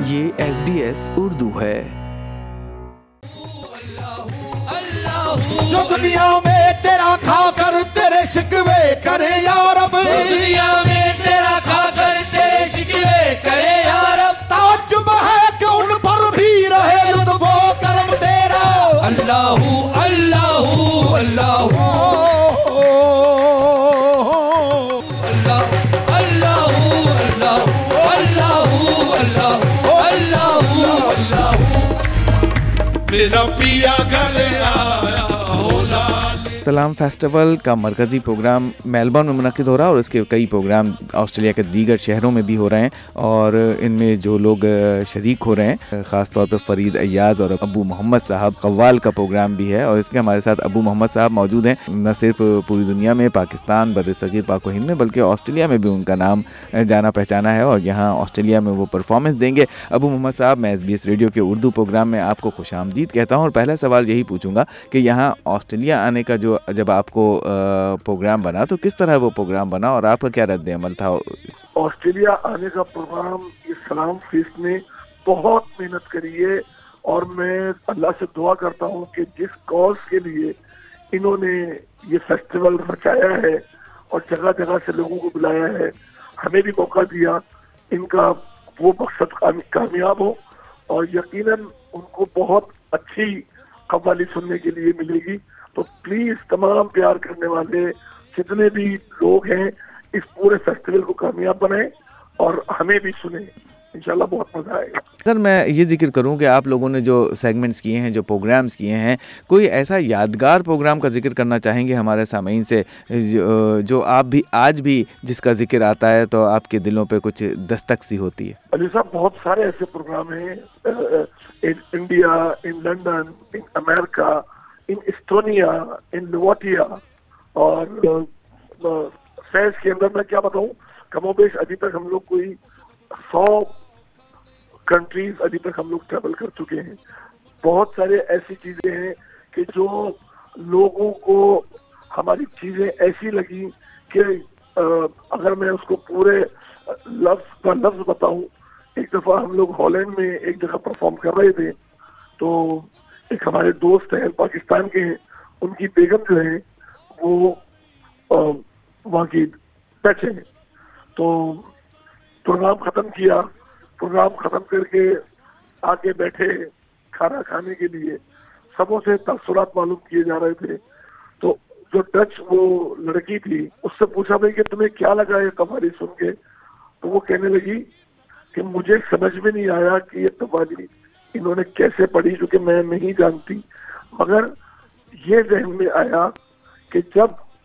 یہ SBS اردو ہے۔ جو دنیا میں تیرا کھا کر تیرے شکوے کرے یا رب، دنیا میں تیرا کھا کر تیرے شکوے کرے یا رب، تعجب ہے کہ ان پر بھی رہے لطف و کرم تیرا۔ اللہ اللہ اللہ میرا پیا گھر آیا سلام فیسٹیول کا مرکزی پروگرام میلبورن میں منعقد ہو رہا ہے اور اس کے کئی پروگرام آسٹریلیا کے دیگر شہروں میں بھی ہو رہے ہیں، اور ان میں جو لوگ شریک ہو رہے ہیں خاص طور پہ فرید ایاز اور ابو محمد صاحب قوال کا پروگرام بھی ہے، اور اس کے ہمارے ساتھ ابو محمد صاحب موجود ہیں۔ نہ صرف پوری دنیا میں، پاکستان، برصغیر پاک و ہند میں، بلکہ آسٹریلیا میں بھی ان کا نام جانا پہچانا ہے، اور یہاں آسٹریلیا میں وہ پرفارمنس دیں گے۔ ابو محمد صاحب، میں SBS ریڈیو کے اردو پروگرام میں آپ کو خوش آمدید کہتا ہوں، اور پہلا سوال یہی پوچھوں گا کہ یہاں آسٹریلیا آنے کا جب آپ کو پروگرام بنا تو کس طرح وہ پروگرام بنا اور آپ کا کیا رد عمل تھا؟ آسٹریلیا آنے کا پروگرام یہ سلام فیسٹ نے بہت محنت کری ہے، اور میں اللہ سے دعا کرتا ہوں کہ جس کاز کے لیے انہوں نے یہ فیسٹیول رچایا ہے اور جگہ جگہ سے لوگوں کو بلایا ہے، ہمیں بھی موقع دیا، ان کا وہ مقصد کامیاب ہو، اور یقیناً ان کو بہت اچھی قوالی سننے کے لیے ملے گی۔ تو پلیز تمام پیار کرنے والے جتنے بھی لوگ ہیں اس پورے فیسٹیول کو کامیاب بنائیں اور ہمیں بھی سنیں، انشاءاللہ بہت مزہ آئے گا۔ اگر میں یہ ذکر کروں کہ آپ لوگوں نے جو سیگمنٹس کیے ہیں، جو پروگرامز کیے ہیں، کوئی ایسا یادگار پروگرام کا ذکر کرنا چاہیں گے ہمارے سامعین سے جو آپ بھی آج بھی جس کا ذکر آتا ہے تو آپ کے دلوں پہ کچھ دستک سی ہوتی ہے؟ علی صاحب، بہت سارے ایسے پروگرام ہیں، in India, in London, in America, in Estonia, in لوٹیا، اور فیز کے اندر میں کیا بتاؤں، کم و بیش ابھی تک ہم لوگ کوئی 100 کنٹریز ابھی تک ہم لوگ ٹریول کر چکے ہیں۔ بہت سارے ایسی چیزیں ہیں کہ جو لوگوں کو ہماری چیزیں ایسی لگی کہ اگر میں اس کو پورے لفظ کا لفظ بتاؤں، ایک دفعہ ہم لوگ ہالینڈ میں ایک جگہ پرفارم کر رہے تھے، تو ایک ہمارے دوست ہیں پاکستان کے ہیں، ان کی بیگم جو ہے وہ وہاں کی ڈچ ہے، تو پروگرام ختم کیا، پروگرام ختم کر کے آگے بیٹھے کھانا کھانے کے لیے، سبوں سے تاثرات معلوم کیے جا رہے تھے، تو جو ڈچ وہ لڑکی تھی اس سے پوچھا بھائی کہ تمہیں کیا لگا یہ قوالی سن کے؟ تو وہ کہنے لگی کہ مجھے سمجھ میں نہیں آیا کہ یہ قوالی انہوں نے کیسے پڑھی، جو کہ میں نہیں جانتی، مگر یہ ذہن میں آیا کہ جب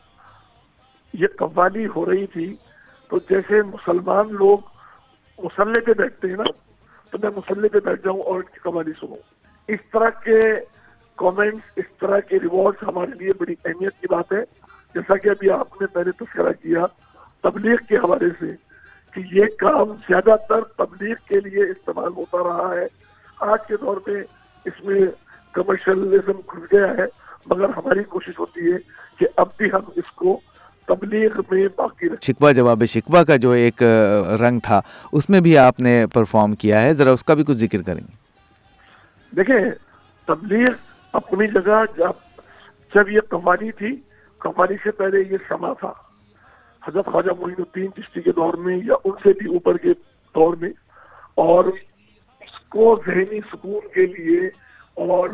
یہ قوالی ہو رہی تھی تو جیسے مسلمان لوگ مصلی پہ بیٹھتے ہیں نا، تو میں مصلی پہ بیٹھ جاؤں اور ان کی قوالی سنوں۔ اس طرح کے کامنٹس، اس طرح کے ریوارڈز ہمارے لیے بڑی اہمیت کی بات ہے، جیسا کہ ابھی آپ نے پہلے تذکرہ کیا تبلیغ کے حوالے سے کہ یہ کام زیادہ تر تبلیغ کے لیے استعمال ہوتا رہا ہے۔ آج کے دور میں اس میں کمرشلزم گھس گیا ہے، مگر ہماری کوشش ہوتی ہے کہ اب بھی ہم اس کو تبلیغ میں باقی رکھیں۔ شکوہ جواب شکوہ کا جو ایک رنگ تھا اس میں بھی آپ نے پرفارم کیا ہے، ذرا اس کا بھی کچھ ذکر کریں گے؟ دیکھیں، تبلیغ اپنی جگہ، جب یہ قوالی تھی، قوالی سے پہلے یہ سما تھا، حضرت خواجہ معین الدین چشتی کے دور میں یا ان سے بھی اوپر کے دور میں، اور اس کو ذہنی سکون کے لیے اور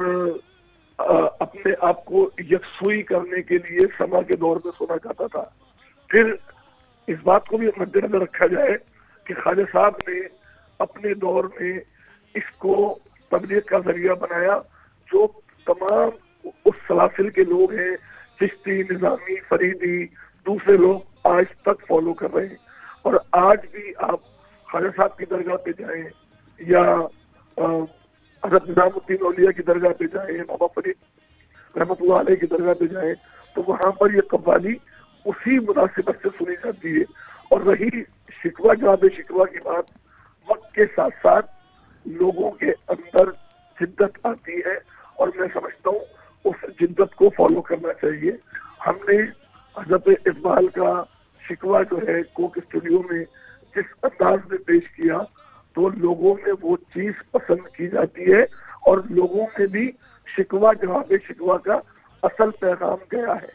اپنے آپ کو یکسوئی کرنے کے لیے سما کے دور میں سنا جاتا تھا۔ پھر اس بات کو بھی مد نظر رکھا جائے کہ خواجہ صاحب نے اپنے دور میں اس کو تبلیغ کا ذریعہ بنایا، جو تمام اس سلاسل کے لوگ ہیں، چشتی، نظامی، فریدی، دوسرے لوگ آج تک فالو کر رہے ہیں۔ اور آج بھی آپ خواجہ صاحب کی درگاہ پہ جائیں یا حضرت نظام الدین اولیاء کی درگاہ پہ جائیں، بابا فرید رحمۃ اللہ علیہ کی درگاہ پہ جائیں، تو وہاں پر یہ قوالی اسی مناسبت سے سنی جاتی ہے۔ اور رہی شکوہ جواب شکوہ کی بات، وقت کے ساتھ ساتھ لوگوں کے اندر جدت آتی ہے، اور میں سمجھتا ہوں اس جدت کو فالو کرنا چاہیے۔ ہم نے حضرت اقبال کا شکوہ جو ہے کوک اسٹوڈیو میں جس انداز میں پیش کیا، تو لوگوں میں وہ چیز پسند کی جاتی ہے اور لوگوں میں بھی شکوہ جواب شکوہ کا اصل پیغام گیا ہے.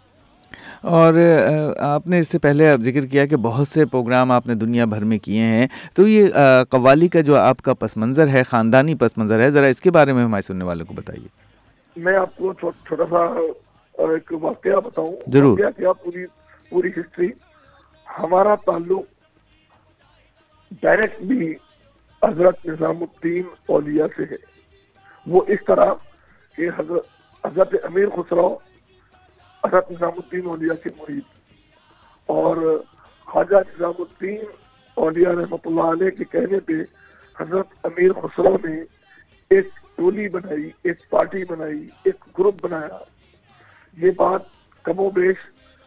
اور آپ نے اس سے پہلے ذکر کیا کہ بہت سے پروگرام آپ نے دنیا بھر میں کیے ہیں، تو یہ قوالی کا جو آپ کا پس منظر ہے، خاندانی پس منظر ہے، ذرا اس کے بارے میں ہمارے سننے والوں کو بتائیے. میں آپ کو چھوٹا سا ایک واقعہ بتاؤں. ضرور. واقعہ کیا، پوری ہسٹری. ہمارا تعلق ڈائریکٹ بھی حضرت نظام الدین اولیاء سے ہے. وہ اس طرح کہ حضرت امیر خسرو حضرت نظام الدین اولیاء کے مرید، اور خواجہ نظام الدین اولیاء رحمۃ اللہ علیہ کے کہنے پہ حضرت امیر خسرو نے ایک ٹولی بنائی، ایک پارٹی بنائی، ایک گروپ بنایا. یہ بات کم و بیش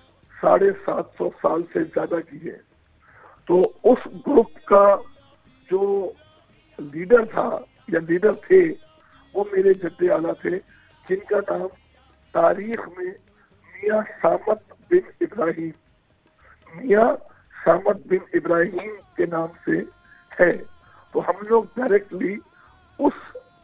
750 سال سے زیادہ کی ہے. تو اس گروپ کا جو لیڈر تھا یا لیڈر تھے وہ میرے جد اعلیٰ تھے، جن کا نام تاریخ میں میاں سامت بن ابراہیم، میاں سامت بن ابراہیم کے نام سے ہے. تو ہم لوگ ڈائریکٹلی اس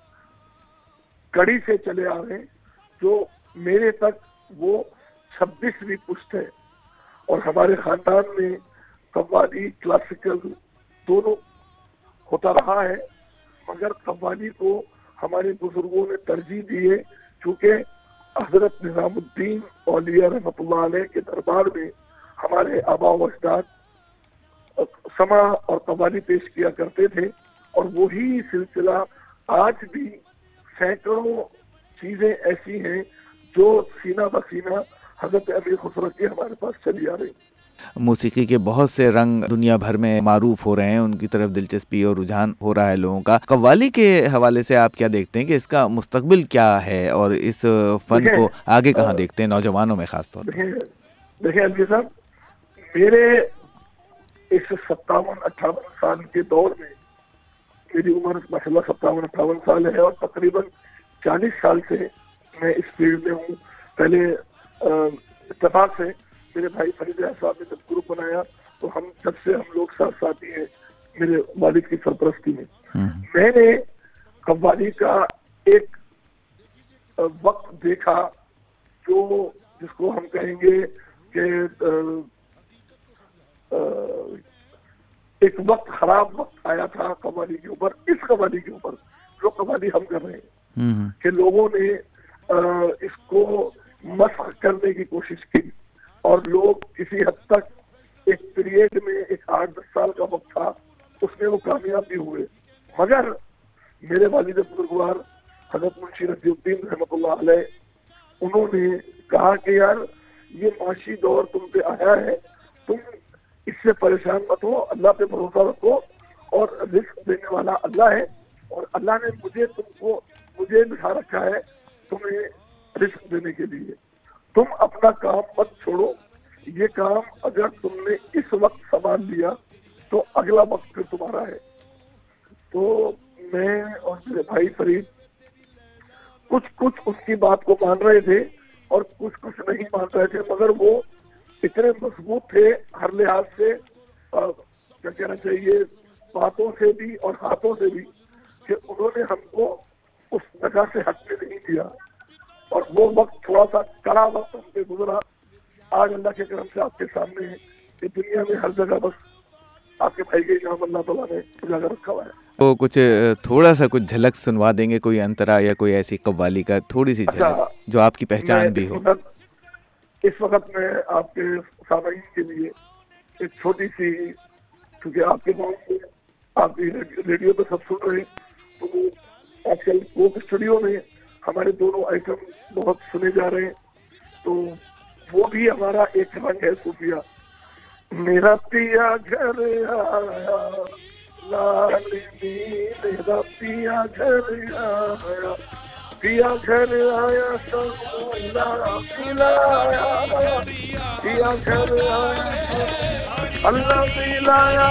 کڑی سے چلے آ رہے ہیں جو میرے تک وہ 26ویں پشت ہے. اور ہمارے خاندان میں قوالی کلاسیکل دونوں ہوتا رہا ہے، مگر قوالی کو ہمارے بزرگوں نے ترجیح دی ہے، چونکہ حضرت نظام الدین اولیاء رحمۃ اللہ علیہ کے دربار میں ہمارے آبا و اجداد سما اور قوالی پیش کیا کرتے تھے. اور وہی سلسلہ آج بھی سینکڑوں چیزیں ایسی ہیں جو سینہ بسینہ حضرت امیر خسرو کی ہمارے پاس چلی آ رہی. موسیقی کے بہت سے رنگ دنیا بھر میں معروف ہو رہے ہیں، ان کی طرف دلچسپی اور رجحان ہو رہا ہے لوگوں کا. قوالی کے حوالے سے آپ کیا دیکھتے ہیں کہ اس کا مستقبل کیا ہے اور اس فن کو آگے کہاں دیکھتے ہیں نوجوانوں میں خاص طور پر؟ دیکھیں علی صاحب، میرے اس 57-58 سال کے دور میں، میری عمر ماشاءاللہ 57-58 سال ہے اور تقریباً 40 سال سے میں اس فیلڈ میں ہوں. پہلے اتفاق سے میرے بھائی فرید صاحب نے جب گروپ بنایا تو جب سے ہم لوگ ساتھ ساتھی ہیں میرے والد کی سرپرستی میں. میں نے قوالی کا ایک وقت دیکھا جس کو ہم کہیں گے کہ ایک وقت خراب وقت آیا تھا قوالی کے اوپر، اس قوالی کے اوپر جو قوالی ہم کر رہے ہیں، کہ لوگوں نے اس کو مسخ کرنے کی کوشش کی اور لوگ کسی حد تک ایک پیریڈ میں، ایک 8-10 سال کا وقت تھا، اس میں وہ کامیاب بھی ہوئے. مگر میرے والد بزرگوار حضرت منشی رضی الدین رحمۃ اللہ علیہ، انہوں نے کہا کہ یار یہ معاشی دور تم پہ آیا ہے، تم اس سے پریشان مت ہو، اللہ پہ بھروسہ رکھو اور رزق دینے والا اللہ ہے، اور اللہ نے مجھے بٹھا رکھا ہے تمہیں رزق دینے کے لیے. تم اپنا کام مت چھوڑو، یہ کام اگر تم نے اس وقت سنبھال لیا تو اگلا وقت پھر تمہارا ہے. تو میں اور میرے بھائی فرید کچھ اس کی بات کو مان رہے تھے اور کچھ نہیں مان رہے تھے، مگر وہ اتنے مضبوط تھے ہر لحاظ سے، کیا کہنا چاہیے، باتوں سے بھی اور ہاتھوں سے بھی، کہ انہوں نے ہم کو اس جگہ سے ہٹنے نہیں دیا. اور وہ وقت تھوڑا سا کڑا وقت ہم پہ گزرا. آج اللہ کے کرم سے آپ کے سامنے ہے کہ دنیا میں ہر جگہ بس آپ کے بھائی کے نام اللہ تعالیٰ نے اجاگر رکھا ہوا ہے. وہ تھوڑا سا کچھ جھلک سنوا دیں گے، کوئی انترا یا کوئی ایسی قوالی کا تھوڑی سی جھلک جو آپ کی پہچان بھی ہو. اس وقت میں آپ کے سامعین کے لیے ایک چھوٹی سی، کیونکہ آپ کے گاؤں سے آپ ریڈیو پہ سب سن رہے ہیں، تو آج کل کوک اسٹوڈیو میں ہمارے دونوں آئٹم بہت سنے جا رہے ہیں، تو وہ بھی ہمارا ایک رنگ ہے صوفیہ. میرا پیا گھر آیا لالی میرا پیا گھر آیا، پیا گھر آیا سلا پلایا، پیا گھر آیا اللہ پلایا،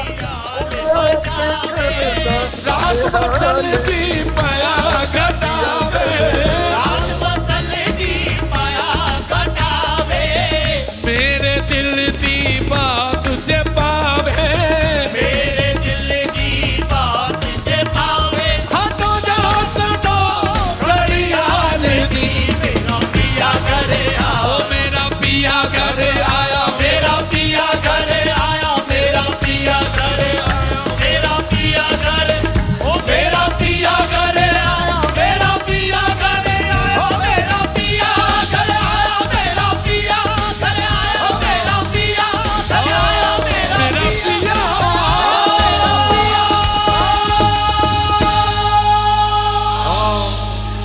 رات بسل دی پایا گھٹاوے، رات بسل دی پایا گھٹاوے، میرے دل دی بات تجھے پاوے، میرے دل دی بات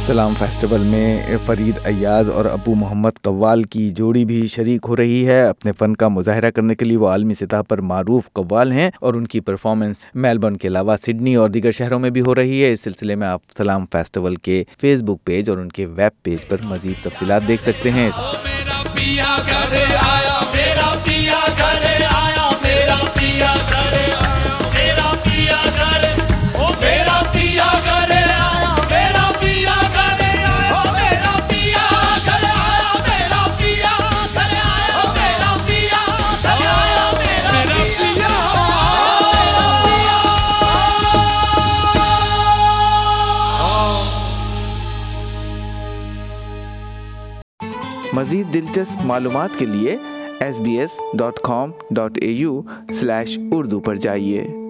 سلام فیسٹیول میں فرید ایاز اور ابو محمد قوال کی جوڑی بھی شریک ہو رہی ہے. اپنے فن کا مظاہرہ کرنے کے لیے وہ عالمی سطح پر معروف قوال ہیں اور ان کی پرفارمنس میلبرن کے علاوہ سڈنی اور دیگر شہروں میں بھی ہو رہی ہے. اس سلسلے میں آپ سلام فیسٹیول کے فیس بک پیج اور ان کے ویب پیج پر مزید تفصیلات دیکھ سکتے ہیں. میرا پیا گھر آیا, میرا پیا گھر آیا, میرا پیا گھر آیا, میرا پیا گھر, او میرا پیا گھر آیا, میرا پیا گھر آیا, میرا پیا گھر آیا, میرا پیا گھر آیا, میرا پیا گھر آیا, میرا پیا. مزید دلچسپ معلومات کے لیے sbs.com.au/urdu پر جائیے.